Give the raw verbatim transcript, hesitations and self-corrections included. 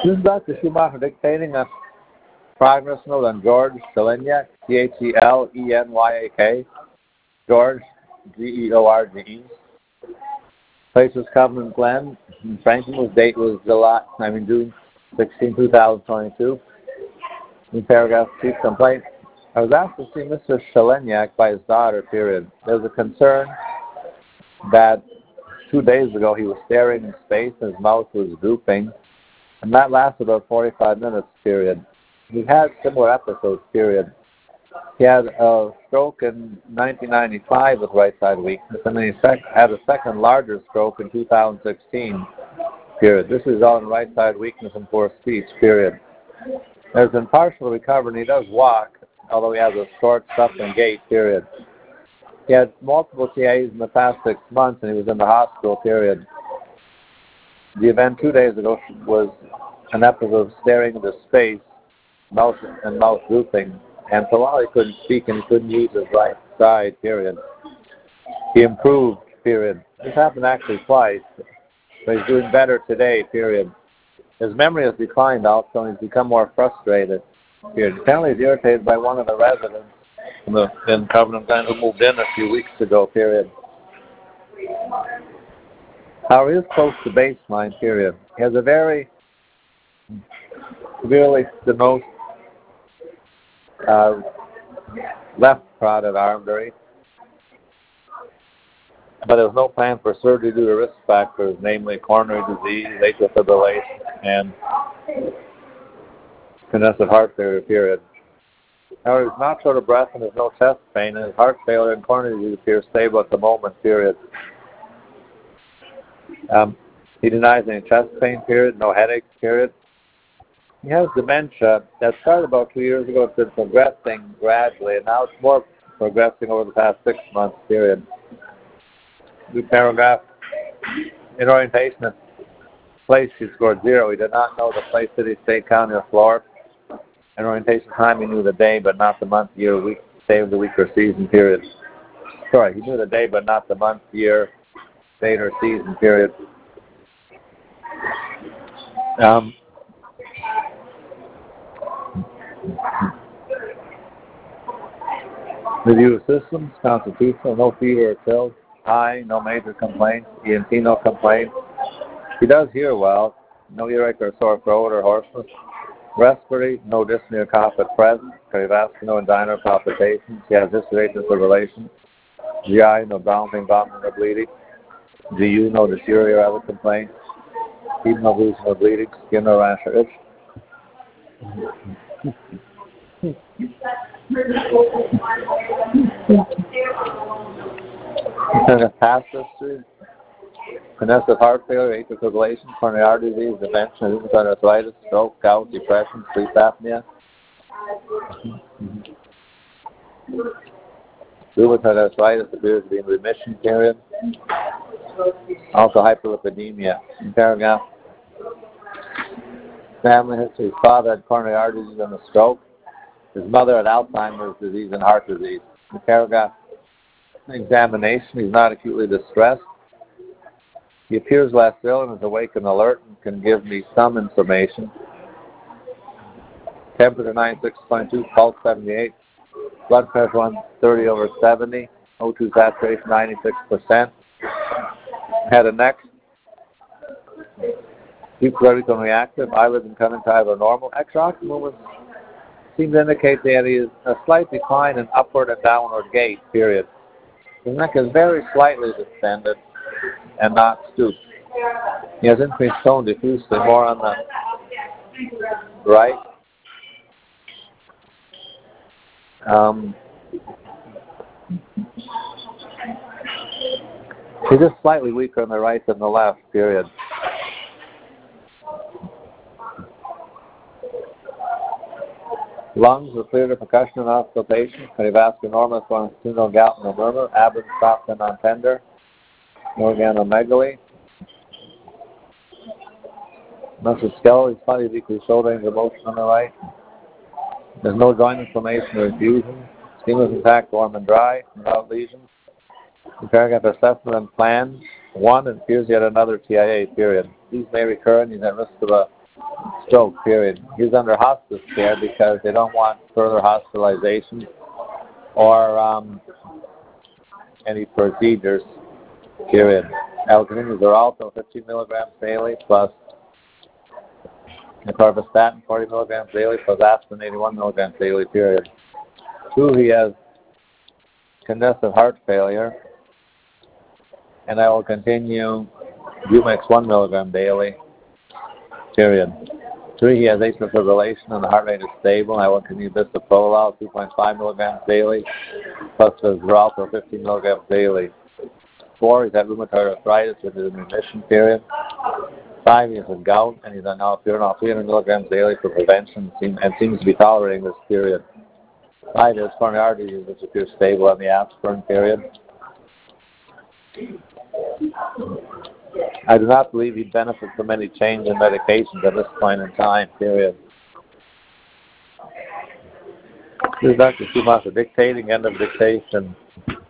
This is Doctor Schumacher dictating a progress note on George Cheleniak, C H E L E N Y A K, George, G E O R G E. Place was Covenant Glen, in Franklin. His date was July, I mean June sixteenth, two thousand twenty-two. In paragraph, chief complaint. I was asked to see Mister Cheleniak by his daughter, period. There was a concern that two days ago he was staring in space and his mouth was drooping, and that lasted about forty-five minutes, period. He had similar episodes, period. He had a stroke in nineteen ninety-five with right side weakness, and then he sec- had a second larger stroke in two thousand sixteen, period. This is all in right side weakness and poor speech, period. There's been partial recovery, and he does walk, although he has a short, stumbling gait, period. He had multiple T I As in the past six months, and he was in the hospital, period. The event two days ago was an episode of staring into space, mouth and mouth drooping, and for a while he couldn't speak and he couldn't use his right side, period. He improved, period. This happened actually twice, but he's doing better today, period. His memory has declined also, and he's become more frustrated, period. Apparently he's irritated by one of the residents in, the, in Covenant Glen who moved in a few weeks ago, period. However, he is close to baseline, period. He has a very severely stenosed uh, left carotid artery, but there's no plan for surgery due to risk factors, namely coronary disease, atrial fibrillation, and congestive heart failure, period. However, he's not short of breath and there's no chest pain, and his heart failure and coronary disease appear stable at the moment, period. Um, he denies any chest pain, period, no headaches, period. He has dementia that started about two years ago. It's been progressing gradually, and now it's more progressing over the past six months, period. New paragraph. In orientation, the place he scored zero. He did not know the place, city, state, county, or floor. In orientation time, he knew the day, but not the month, year, week, day of the week, or season, period. Sorry, he knew the day, but not the month, year, date, or season, period. Um, Review of systems, constitutional, no fever or chills, high, no major complaints, E N T, no complaints. He does hear well, no earache or sore throat or hoarseness. Respiratory, no dyspnea or cough at present. Cardiovascular, no angina or palpitations. He has history of fibrillation. G I, no vomiting, vomiting or bleeding. G U, no dysuria or other complaints. Feet, no bruising or bleeding. Skin, no rash or itch. Past history, congestive heart failure, atrial fibrillation, coronary artery disease, dementia, rheumatoid arthritis, stroke, gout, depression, sleep apnea. Rheumatoid arthritis appears to be in remission, period. Also hyperlipidemia. In paragraph, family history, his father had coronary artery disease and a stroke. His mother had Alzheimer's disease and heart disease. In paragraph, examination, he's not acutely distressed. He appears less ill and is awake and alert and can give me some information. Temperature ninety-six point two, pulse seventy-eight, blood pressure one thirty over seventy, O two saturation ninety-six percent. Head and neck, deep cortical reactive, eyelids and conjunctiva are normal. Extraocular movements seem to indicate that he is a slight decline in upward and downward gait, period. His neck is very slightly distended and not stooped. He has increased tone diffusely, more on the right. Um, he's just slightly weaker on the right than the left, period. Lungs with clear to percussion and auscultation. Cardiovascular normal, longitudinal gout, no murmur. Abdomen soft and non-tender. No organomegaly. Musculoskeletal, slightly decreased shoulder range of motion on the right. There's no joint inflammation or infusion. Skin was intact, warm and dry, without lesions. The paragraph assessment and plan. One, it appears yet another T I A, period. These may recur and he's at risk of a stroke, period. He's under hospice care because they don't want further hospitalization or um, any procedures, period. I will continue Xarelto fifteen milligrams daily plus atorvastatin forty milligrams daily plus aspirin eighty-one milligrams daily, period. Two, he has congestive heart failure, and I will continue Bumex one milligram daily, period. Three, he has atrial fibrillation and the heart rate is stable. I will continue bisoprolol two point five milligrams daily, plus the Xarelto fifteen milligrams daily. Four, he's had rheumatoid arthritis with his remission, period. Five, he has a gout and he's on allopurinol three hundred milligrams daily for prevention and seems to be tolerating this, period. Five, his coronary artery disease, which appears stable on the aspirin, period. I do not believe he'd benefit from any change in medications at this point in time, period. This is Doctor Schumacher dictating, end of dictation.